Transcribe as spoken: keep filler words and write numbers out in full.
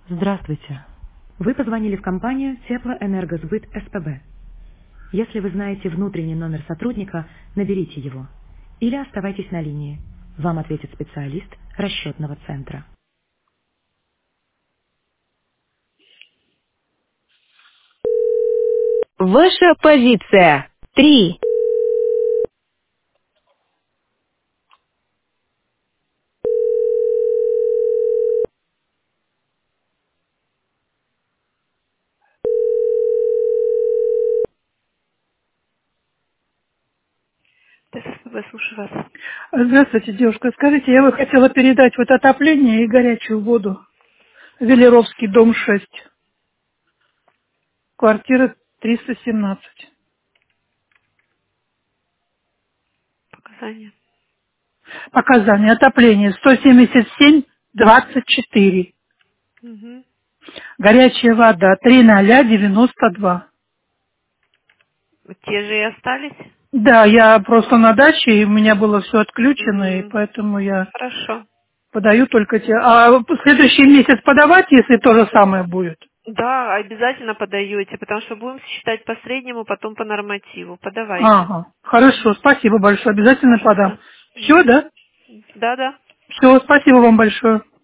Здравствуйте. Вы позвонили в компанию Теплоэнергосбыт СПБ. Если вы знаете внутренний номер сотрудника, наберите его. Или оставайтесь на линии. Вам ответит специалист расчетного центра. Ваша позиция. Три. ТССБ, слушаю вас. Здравствуйте, девушка. Скажите, я бы хотела передать вот отопление и горячую воду. Велеровский, дом шесть, квартира триста семнадцать. Показания. Показания. Отопление сто семьдесят семь двадцать четыре. Угу. Горячая вода три ноль девяносто два. Те же и остались? Да, я просто на даче, и у меня было все отключено, и М, поэтому я Хорошо. подаю только те. А в следующий месяц подавать, если то же самое будет? Да, обязательно подаете, потому что будем считать по среднему, потом по нормативу. Подавайте. Ага. Хорошо, спасибо большое. Обязательно подам. Пожалуйста. Все, Мгм. да? Да-да. Все, спасибо вам большое.